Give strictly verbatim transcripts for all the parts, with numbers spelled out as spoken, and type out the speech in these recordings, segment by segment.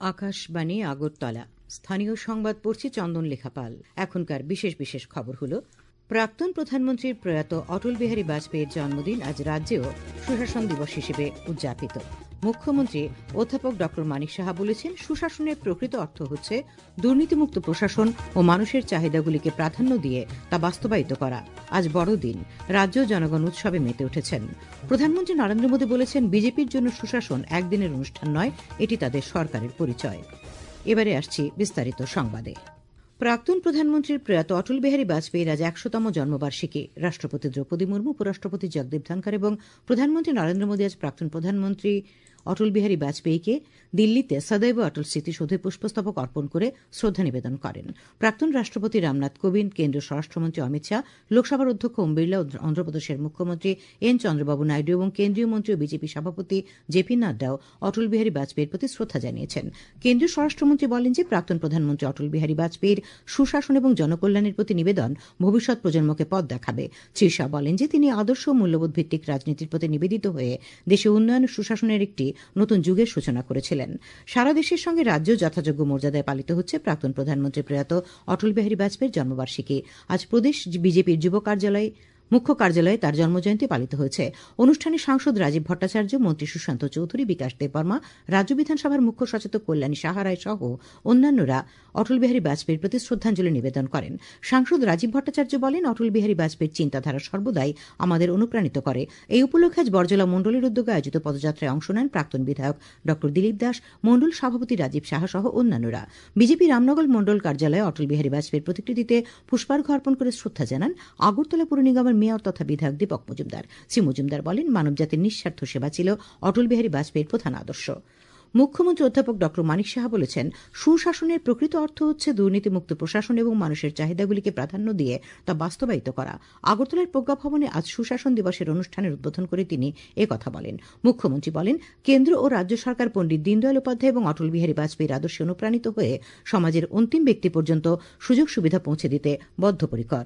আকাশবাণী আগরতলা স্থানীয় সংবাদ পড়ছি চন্দন লেখাপাল। এখনকার বিশেষ বিশেষ খবর হলো, প্রাক্তন প্রধানমন্ত্রীর প্রয়াত অটল বিহারী বাজপেয়ীর জন্মদিন আজ রাজ্যেও সুশাসন দিবস হিসেবে উদযাপিত। মুখ্যমন্ত্রী অধ্যাপক ড মানিক সাহা বলেছেন, সুশাসনের প্রকৃত অর্থ হচ্ছে দুর্নীতিমুক্ত প্রশাসন ও মানুষের চাহিদাগুলিকে প্রাধান্য দিয়ে তা বাস্তবায়িত করা। আজ বড়দিন, রাজ্য জনগণ উৎসবে মেতে উঠেছেন। প্রধানমন্ত্রী নরেন্দ্র মোদী বলেছেন, বিজেপির জন্য সুশাসন একদিনের অনুষ্ঠান নয়, এটি তাদের সরকারের পরিচয়। এবারে আসছি বিস্তারিত সংবাদে। প্রাক্তন প্রধানমন্ত্রীর প্রয়াত অটল বিহারী বাজপেয়ীর আজ একশোতম জন্মবার্ষিকী। রাষ্ট্রপতি দ্রৌপদী মুর্মু, উপরাষ্ট্রপতি জগদীপ ধনখড় এবং প্রধানমন্ত্রী নরেন্দ্র মোদী আজ প্রাক্তন প্রধানমন্ত্রী অটল বিহারী বাজপেয়ীকে দিল্লিতে সদৈব অটল স্মৃতিসৌধে পুষ্পস্তবক অর্পণ করে শ্রদ্ধা নিবেদন করেন। প্রাক্তন রাষ্ট্রপতি রামনাথ কোবিন্দ, কেন্দ্রীয় স্বরাষ্ট্রমন্ত্রী অমিত শাহ, লোকসভার অধ্যক্ষ ওম বিড়লা, অন্ধ্রপ্রদেশের মুখ্যমন্ত্রী এন চন্দ্রবাবু নাইডু এবং কেন্দ্রীয় মন্ত্রী ও বিজেপি সভাপতি জেপি নাড্ডাও অটল বিহারী বাজপেয়ীর প্রতি শ্রদ্ধা জানিয়েছেন। কেন্দ্রীয় স্বরাষ্ট্রমন্ত্রী বলেন যে, প্রাক্তন প্রধানমন্ত্রী অটল বিহারী বাজপেয়ীর সুশাসন এবং জনকল্যাণের প্রতি নিবেদন ভবিষ্যৎ প্রজন্মকে পথ দেখাবে। শ্রী শাহ বলেন যে, তিনি আদর্শ ও মূল্যবোধ ভিত্তিক রাজনীতির প্রতি নিবেদিত হয়ে দেশে উন্নয়ন ও সুশাসনের একটি নতুন যুগের সূচনা করেছিলেন। সারা দেশের সঙ্গে রাজ্য যথাযোগ্য মর্যাদায় পালিত হচ্ছে প্রাক্তন প্রধানমন্ত্রী প্রয়াত অটল বিহারী বাজপেয়ীর জন্মবার্ষিকী। আজ প্রদেশ বিজেপির যুব কার্যালয় মুখ্য কার্যালয়ে তার জন্মজয়ন্তী পালিত হয়েছে। অনুষ্ঠানে সাংসদ রাজীব ভট্টাচার্য, মন্ত্রী সুশান্ত চৌধুরী, বিকাশ দেববর্মা, রাজ্য বিধানসভার মুখ্য সচেতক কল্যাণী সাহা রায় সহ অন্যান্যরা অটল বিহারী বাজপেয়ীর প্রতি শ্রদ্ধাঞ্জলি নিবেদন করেন। সাংসদ রাজীব ভট্টাচার্য বলেন, অটল বিহারী বাজপেয়ীর চিন্তাধারা সর্বদাই আমাদের অনুপ্রাণিত করে। এই উপলক্ষে আজ বরজলা মণ্ডলের উদ্যোগে আয়োজিত পদযাত্রায় অংশ নেন প্রাক্তন বিধায়ক ড দিলীপ দাস, মণ্ডল সভাপতি রাজীব সাহা সহ অন্যান্যরা। বিজেপি রামনগর মণ্ডল কার্যালয়ে অটল বিহারী বাজপেয়ীর প্রতিকৃতিতে পুষ্পার্ঘ্য অর্পণ করে শ্রদ্ধা জানান আগরতলা পুর নিগমের মেয়র তথা বিধায়ক দীপক মজুমদার। শ্রী মজুমদার বলেন, মানবজাতির নিঃস্বার্থ সেবা ছিল অটল বিহারী বাজপেয়ীর প্রধান আদর্শ। মুখ্যমন্ত্রী অধ্যাপক ড মানিক সাহা বলেছেন, সুশাসনের প্রকৃত অর্থ হচ্ছে দুর্নীতিমুক্ত প্রশাসন এবং মানুষের চাহিদাগুলিকে প্রাধান্য দিয়ে তা বাস্তবায়িত করা। আগরতলার প্রজ্ঞাভবনে আজ সুশাসন দিবসের অনুষ্ঠানের উদ্বোধন করে তিনি একথা বলেন। মুখ্যমন্ত্রী বলেন, কেন্দ্র ও রাজ্য সরকার পণ্ডিত দীনদয়াল উপাধ্যায় এবং অটল বিহারী বাজপেয়ীর আদর্শে অনুপ্রাণিত হয়ে সমাজের অন্তিম ব্যক্তি পর্যন্ত সুযোগ সুবিধা পৌঁছে দিতে বদ্ধপরিকর।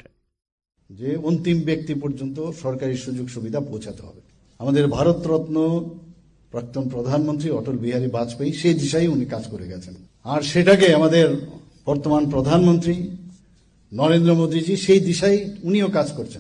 যে অন্তিম ব্যক্তি পর্যন্ত সরকারি সুযোগ সুবিধা পৌঁছাতে হবে। আমাদের ভারতরত্ন প্রাক্তন প্রধানমন্ত্রী অটল বিহারী বাজপেয়ী সেই দিশায় উনি কাজ করে গেছেন, আর সেটাকে আমাদের বর্তমান প্রধানমন্ত্রী নরেন্দ্র মোদীজি সেই দিশায় উনিও কাজ করছেন।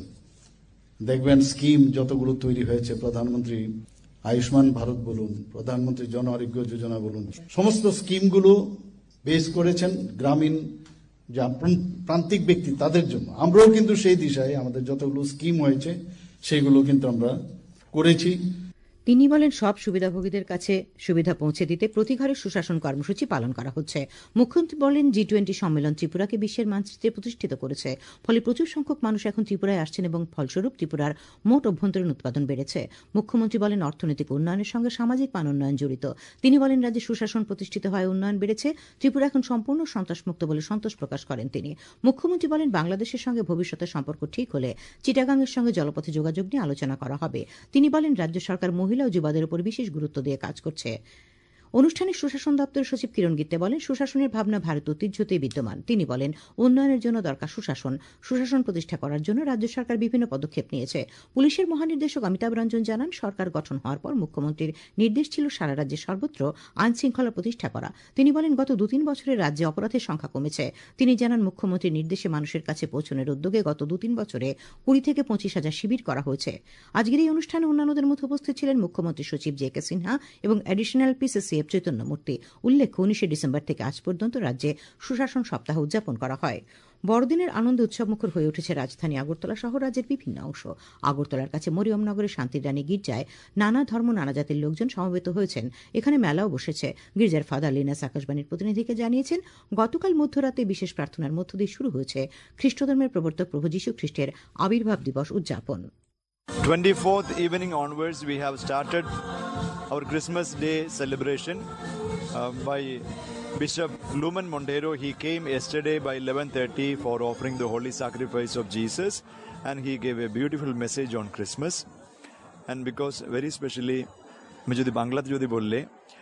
দেখবেন স্কিম যতগুলো তৈরি হয়েছে, প্রধানমন্ত্রী আয়ুষ্মান ভারত বলুন, প্রধানমন্ত্রী জন আরোগ্য যোজনা বলুন, সমস্ত স্কিমগুলো বেস করেছেন গ্রামীণ যা প্রান্তিক ব্যক্তি তাদের জন্য। আমরাও কিন্তু সেই দিশায় আমাদের যতগুলো স্কিম হয়েছে সেগুলো কিন্তু আমরা করেছি। তিনি বলেন, সব সুবিধাভোগীদের কাছে সুবিধা পৌঁছে দিতে প্রতি ঘরে সুশাসন কর্মসূচি পালন করা হচ্ছে। মুখ্যমন্ত্রী বলেন, জি টোয়েন্টি সম্মেলন ত্রিপুরাকে বিশ্বের মানচিত্রে প্রতিষ্ঠিত করেছে। ফলে প্রচুর সংখ্যক মানুষ এখন ত্রিপুরায় আসছেন এবং ফলস্বরূপ ত্রিপুরার মোট অভ্যন্তরীণ উৎপাদন বেড়েছে। মুখ্যমন্ত্রী বলেন, অর্থনৈতিক উন্নয়নের সঙ্গে সামাজিক মান উন্নয়ন জড়িত। তিনি বলেন, রাজ্যে সুশাসন প্রতিষ্ঠিত হয়, উন্নয়ন বেড়েছে। ত্রিপুরা এখন সম্পূর্ণ সন্ত্রাসমুক্ত বলে সন্তোষ প্রকাশ করেন তিনি। মুখ্যমন্ত্রী বলেন, বাংলাদেশের সঙ্গে ভবিষ্যতের সম্পর্ক ঠিক হলে চিটাগাংয়ের সঙ্গে জলপথে যোগাযোগ নিয়ে আলোচনা করা হবে। তিনি বলেন, রাজ্য সরকার মহিলা ও যুবাদের উপর বিশেষ গুরুত্ব দিয়ে কাজ করছে। অনুষ্ঠানে সুশাসন দপ্তরের সচিব কিরণ গিত্তে বলেন, সুশাসনের ভাবনা ভারত ঐতিহ্যতেই বিদ্যমান। তিনি বলেন, উন্নয়নের জন্য দরকার সুশাসন। সুশাসন প্রতিষ্ঠা করার জন্য রাজ্য সরকার বিভিন্ন পদক্ষেপ নিয়েছে। পুলিশের মহানির্দেশক অমিতাভ রঞ্জন জানান, সরকার গঠন হওয়ার পর মুখ্যমন্ত্রীর নির্দেশ ছিল সারা রাজ্যে সর্বত্র আইন শৃঙ্খলা প্রতিষ্ঠা করা। তিনি বলেন, গত দু তিন বছরে রাজ্যে অপরাধের সংখ্যা কমেছে। তিনি জানান, মুখ্যমন্ত্রীর নির্দেশে মানুষের কাছে পৌঁছানোর উদ্যোগে গত দু তিন বছরে কুড়ি থেকে পঁচিশ হাজার শিবির করা হয়েছে। আজকের এই অনুষ্ঠানে অন্যান্যদের মধ্যে উপস্থিত ছিলেন মুখ্যমন্ত্রী সচিব জে কে সিনহা এবং অ্যাডিশনাল পিসিসিএফ চৈতন্য মূর্তি। উল্লেখ্য, উনিশে ডিসেম্বর থেকে আজ পর্যন্ত রাজ্যে সুশাসন সপ্তাহ উদযাপন করা হয়। বড়দিনের আনন্দ উৎসবমুখর হয়ে উঠেছে রাজধানী আগরতলা সহ রাজ্যের বিভিন্ন অংশ। আগরতলার কাছে মরিয়মনগরের শান্তিরানী গির্জায় নানা ধর্ম নানা জাতির লোকজন সমবেত হয়েছেন। এখানে মেলাও বসেছে। গির্জার ফাদার লিনাস আকাশবাণীর প্রতিনিধিকে জানিয়েছেন, গতকাল মধ্যরাতে বিশেষ প্রার্থনার মধ্য দিয়ে শুরু হয়েছে খ্রিস্টধর্মের প্রবর্তক প্রভু যীশু খ্রিস্টের আবির্ভাব দিবস উদযাপন। twenty-fourth evening onwards we have started our Christmas Day celebration uh, by Bishop Luman Montero. He came yesterday by eleven thirty for offering the holy sacrifice of Jesus, and he gave a beautiful message on Christmas. And because very specially मैं जो बांग्लाते जो बोलले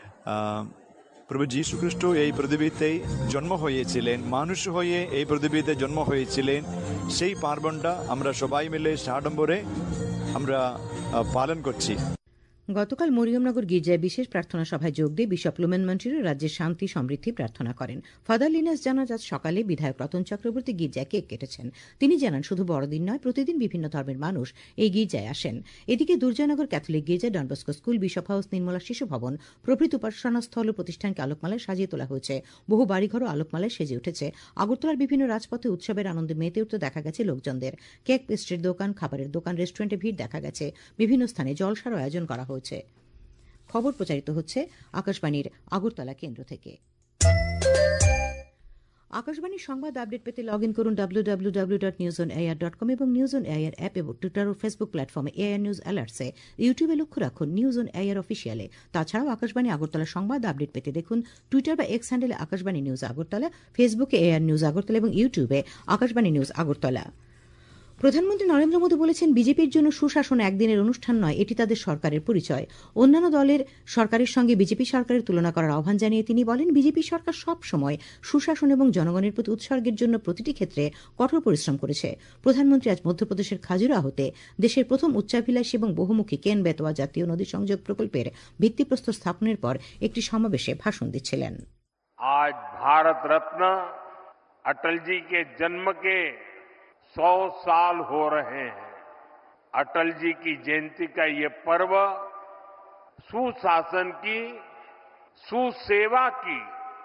প্রভু যীশু খ্রিস্ট এই পৃথিবীতে জন্ম হয়েছিলেন, মানুষ হয়ে এই পৃথিবীতে জন্ম হয়েছিলেন। সেই পার্বণটা আমরা সবাই মিলে সাড়ম্বরে আমরা পালন করছি। গতকাল মরিয়মনগর গির্জায় বিশেষ প্রার্থনা সভায় যোগ দিয়ে বিশপ লুমেন মন্টেরো রাজ্যের শান্তি সমৃদ্ধি প্রার্থনা করেন। ফাদার লিনাস জানান আজ সকালে বিধায়ক রতন চক্রবর্তী গির্জায় কেক কেটেছেন। তিনি জানান শুধু বড়দিন নয়, প্রতিদিন বিভিন্ন ধর্মের মানুষ এই গির্জায় আসেন। এদিকে দুর্জয়নগর ক্যাথলিক গির্জা, Don Bosco school, bishop house, Nirmala শিশু ভবন প্রভৃতি উপাসনাস্থল ও প্রতিষ্ঠানকে আলোকমালায় সাজিয়ে তোলা হয়েছে। বহু বাড়িঘরও আলোকমালায় সেজে উঠেছে। আগরতলার বিভিন্ন রাজপথে উৎসবের আনন্দে মেতে উঠতে দেখা গেছে লোকজনদের। কেক, পেস্ট্রির দোকান, খাবারের দোকান, রেস্টুরেন্টে ভিড় দেখা গেছে। বিভিন্ন স্থানে জলসার আয়োজন করা হয়েছে। খবর প্রচারিত হচ্ছে আকাশবাণীর আগরতলা কেন্দ্র থেকে। আকাশবাণীর সংবাদ আপডেট পেতে লগ ইন করুন W W W dot news on AIR dot com এবং নিউজ অন এআইআর অ্যাপ এবং টুইটার ও ফেসবুক প্ল্যাটফর্মে এআইআর নিউজ অ্যালার্টসে। ইউটিউবে লক্ষ্য রাখুন নিউজ অন এআইআর অফিসিয়ালে। তাছাড়াও আকাশবাণী আগরতলা সংবাদ আপডেট পেতে দেখুন টুইটার বা এক্স হ্যান্ডেলে আকাশবাণী নিউজ আগরতলা, ফেসবুকে এআইআর নিউজ আগরতলা এবং ইউটিউবে আকাশবাণী নিউজ আগরতলা। প্রধানমন্ত্রী নরেন্দ্র মোদী বলেছেন, বিজেপির জন্য সুশাসন একদিনের অনুষ্ঠান নয়, এটি তাদের সরকারের পরিচয়। অন্যান্য দলের সরকারের সঙ্গে বিজেপি সরকারের তুলনা করার আহ্বান জানিয়ে তিনি বলেন, বিজেপি সরকার সব সময় সুশাসন এবং জনগণের প্রতি উৎসর্গের জন্য প্রতিটি ক্ষেত্রে কঠোর পরিশ্রম করেছে। প্রধানমন্ত্রী আজ মধ্যপ্রদেশের খাজুরাহোতে দেশের প্রথম উচ্চাভিলাষী এবং বহুমুখী কেন বেতওয়া জাতীয় নদী সংযোগ প্রকল্পের ভিত্তিপ্রস্তর স্থাপনের পর একটি সমাবেশে ভাষণ দিচ্ছিলেন। আজ ভারত রত্ন अटल जी के जन्म के सौ साल हो रहे हैं। अटल जी की जयंती का ये पर्व सुशासन की, सुसेवा की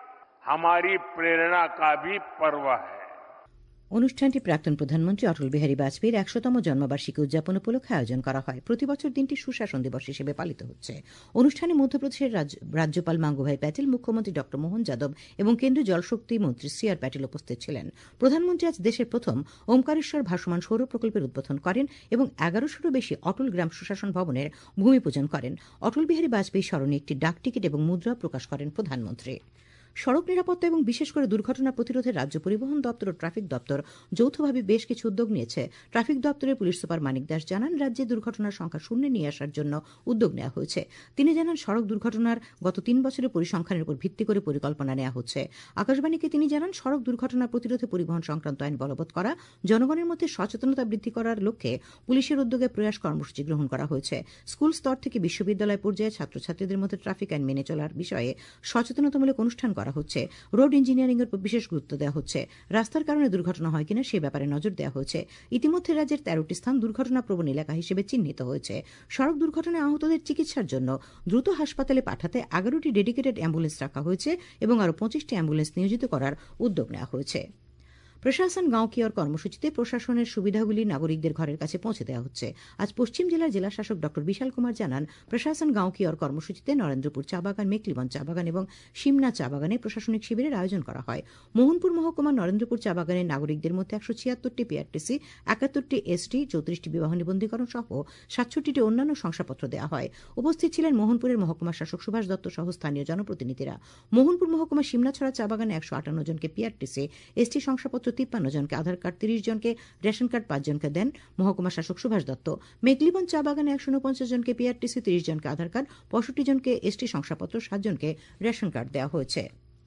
हमारी प्रेरणा का भी पर्व है। অনুষ্ঠানটি প্রাক্তন প্রধানমন্ত্রী অটল বিহারী বাজপেয়ীর একশোতম জন্মবার্ষিকী উদযাপন উপলক্ষে আয়োজন করা হয়। প্রতিবছর দিনটি সুশাসন দিবস হিসেবে পালিত হচ্ছে। অনুষ্ঠানে মধ্যপ্রদেশের রাজ্যপাল মাঙ্গুভাই প্যাটেল, মুখ্যমন্ত্রী ড মোহন যাদব এবং কেন্দ্রীয় জলশক্তি মন্ত্রী সি আর প্যাটেল উপস্থিত ছিলেন। প্রধানমন্ত্রী আজ দেশের প্রথম ওমকারেশ্বর ভাসমান সৌর প্রকল্পের উদ্বোধন করেন এবং এগারোশোরও বেশি অটল গ্রাম সুশাসন ভবনের ভূমি পূজন করেন। অটল বিহারী বাজপেয়ী স্মরণে একটি ডাক টিকিট এবং মুদ্রা প্রকাশ করেন প্রধানমন্ত্রী। সড়ক নিরাপত্তা এবং বিশেষ করে দুর্ঘটনা প্রতিরোধে রাজ্য পরিবহন দপ্তর ও ট্রাফিক দপ্তর যৌথভাবে বেশ কিছু উদ্যোগ নিয়েছে। ট্রাফিক দপ্তরের পুলিশ সুপার মানিক দাস জানান, রাজ্যে দুর্ঘটনার সংখ্যা শূন্যে নিয়ে আসার জন্য উদ্যোগ নেওয়া হয়েছে। তিনি জানান, সড়ক দুর্ঘটনার গত তিন বছরের পরিসংখ্যানের উপর ভিত্তি করে পরিকল্পনা নেওয়া হচ্ছে। আকাশবাণীকে তিনি জানান, সড়ক দুর্ঘটনা প্রতিরোধে পরিবহন সংক্রান্ত আইন বলবৎ করা, জনগণের মধ্যে সচেতনতা বৃদ্ধি করার লক্ষ্যে পুলিশের উদ্যোগে প্রয়াস কর্মসূচি গ্রহণ করা হয়েছে। স্কুল স্তর থেকে বিশ্ববিদ্যালয় পর্যায়ে ছাত্রছাত্রীদের মধ্যে ট্রাফিক আইন মেনে চলার বিষয়ে সচেতনতামূলক অনুষ্ঠান করা হচ্ছে। রোড ইঞ্জিনিয়ারিং এর বিশেষ গুরুত্ব দেওয়া হচ্ছে। রাস্তার কারণে দুর্ঘটনা হয় কিনা সে ব্যাপারে নজর দেওয়া হয়েছে। ইতিমধ্যে রাজ্যের তেরোটি স্থান দুর্ঘটনা প্রবণ এলাকা হিসেবে চিহ্নিত হয়েছে। সড়ক দুর্ঘটনায় আহতদের চিকিৎসার জন্য দ্রুত হাসপাতালে পাঠাতে এগারোটি ডেডিকেটেড অ্যাম্বুলেন্স রাখা হয়েছে এবং আরও পঁচিশটি অ্যাম্বুলেন্স নিয়োজিত করার উদ্যোগ নেওয়া হয়েছে। প্রশাসন গাঁও কি ওর কর্মসূচিতে প্রশাসনের সুবিধাগুলি নাগরিকদের ঘরের কাছে পৌঁছে দেওয়া হচ্ছে। আজ পশ্চিম জেলার জেলা শাসক ড বিশাল কুমার জানান, প্রশাসন গাঁও কি ওর কর্মসূচিতে নরেন্দ্রপুর চা বাগান, মেকলিবন চা বাগান এবং সিমনা চা বাগানে প্রশাসনিক শিবিরের আয়োজন করা হয়। মোহনপুর মহকুমার নরেন্দ্রপুর চা বাগানের নাগরিকদের মধ্যে একশো ছিয়াত্তরটি পিআরটিসি, একাত্তরটি এসটি, চৌত্রিশটি বিবাহ নিবন্ধীকরণ সহ সাতষট্টিটি অন্যান্য শংসাপত্র দেওয়া হয়। উপস্থিত ছিলেন মোহনপুরের মহকুমা শাসক সুভাষ দত্ত সহ স্থানীয় জনপ্রতিনিধিরা। মোহনপুর মহকুমা সিমনাছড়া চা বাগানে একশো আটান্ন জনকে পিআরটিসি, এসটি শংসাপত্র তিপ্পান্ন জনকে, আধার কার্ড তিরিশ জনকে, রেশন কার্ড পাঁচ জনকে দেন মহকুমা শাসক সুভাষ দত্ত। মেঘলিবন চা বাগানে একশো উনপঞ্চাশ জনকে পিআরটিসি, তিরিশ জনকে আধার কার্ড, পঁয়ষট্টি জনকে এসটি শংসাপত্র, সাত জনকে রেশন কার্ড দেওয়া হয়েছে।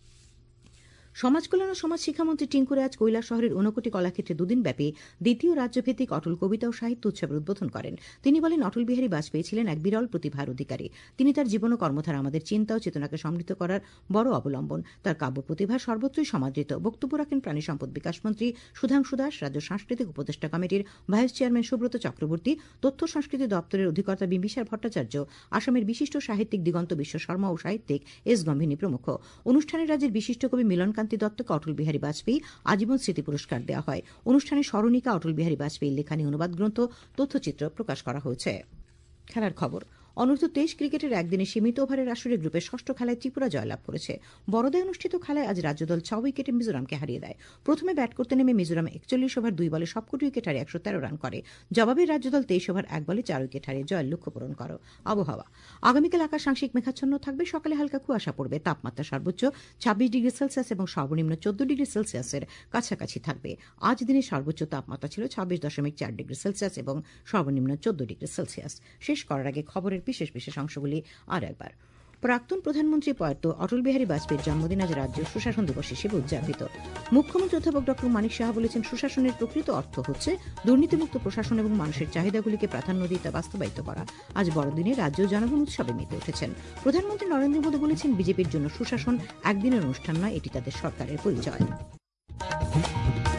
সমাজ কল্যাণ ও সমাজ শিক্ষামন্ত্রী টিঙ্কু রাজ কৈলাস শহরের ঊনকোটি কলাক্ষেত্রে দুদিনব্যাপী দ্বিতীয় রাজ্যভিত্তিক অটল কবিতা ও সাহিত্য উৎসবের উদ্বোধন করেন। তিনি বলেন, অটল বিহারী বাজপেয়ী ছিলেন এক বিরল প্রতিভার অধিকারী। তিনি তার জীবন ও কর্মধারা আমাদের চিন্তা ও চেতনাকে সমৃদ্ধ করার বড় অবলম্বন। তার কাব্য প্রতিভা সর্বত্রই সমাদৃত। বক্তব্য রাখেন প্রাণী সম্পদ বিকাশ মন্ত্রী সুধাংশু দাস, রাজ্য সাংস্কৃতিক উপদেষ্টা কমিটির ভাইস চেয়ারম্যান সুব্রত চক্রবর্তী, তথ্য সংস্কৃতি দপ্তরের অধিকর্তা বিম্বিসার ভট্টাচার্য, আসামের বিশিষ্ট সাহিত্যিক দিগন্ত বিশ্ব শর্মা ও সাহিত্যিক এস গম্ভিনী প্রমুখ। অনুষ্ঠানে রাজ্যের বিশিষ্ট কবি মিলনকান্তি দত্তকে অটল বিহারী বাজপেয়ী আজীবন স্মৃতি পুরস্কার দেওয়া হয়। অনুষ্ঠানে স্মরণিকা, অটল বিহারী বাজপেয়ীর লেখানি অনুবাদ গ্রন্থ, তথ্যচিত্র প্রকাশ করা হয়েছে। খেলার খবর। অনূর্ধ্ব তেইশ ক্রিকেটের একদিনে সীমিত ওভারের আসরে গ্রুপের ষষ্ঠ খেলায় ত্রিপুরা জয়লাভ করেছে। বড়োদায় অনুষ্ঠিত খেলায় আজ রাজ্যদল ছ উইকেটে মিজোরামকে হারিয়ে দেয়। প্রথমে ব্যাট করতে নেমে মিজোরাম একচল্লিশ ওভার দুই বলে সবকটি উইকেট হারিয়ে একশো তেরো রান করে। জবাবে রাজ্যদল তেইশ ওভার এক বলে চার উইকেট হারিয়ে জয়ের লক্ষ্য পূরণ করে। আবহাওয়া। আগামীকাল আকাশ আংশিক মেঘাচ্ছন্ন থাকবে। সকালে হালকা কুয়াশা পড়বে। তাপমাত্রা সর্বোচ্চ ছাব্বিশ ডিগ্রি সেলসিয়াস এবং সর্বনিম্ন চোদ্দ ডিগ্রি সেলসিয়াসের কাছাকাছি থাকবে। আজ দিনের সর্বোচ্চ তাপমাত্রা ছিল ছাব্বিশ দশমিক চার ডিগ্রি সেলসিয়াস এবং সর্বনিম্ন চোদ্দ ডিগ্রি সেলসিয়াস। শেষ করার আগে খবরের বিশেষ বিশেষ অংশগুলি আর একবার। প্রাক্তন প্রধানমন্ত্রী প্রয়াত অটল বিহারী বাজপেয়ীর জন্মদিন আজ রাজ্য সুশাসন দিবস হিসেবে উদযাপিত। মুখ্যমন্ত্রী অধ্যাপক ডক্টর মানিক সাহা বলেছেন, সুশাসনের প্রকৃত অর্থ হচ্ছে দুর্নীতিমুক্ত প্রশাসন এবং মানুষের চাহিদাগুলিকে প্রাধান্য দিয়ে তা বাস্তবায়িত করা। আজ বড়দিনে রাজ্য জনগণ উৎসবে মেতে উঠেছেন। প্রধানমন্ত্রী নরেন্দ্র মোদী বলেছেন, বিজেপির জন্য সুশাসন একদিনের অনুষ্ঠান নয়, এটি তাদের সরকারের পরিচয়।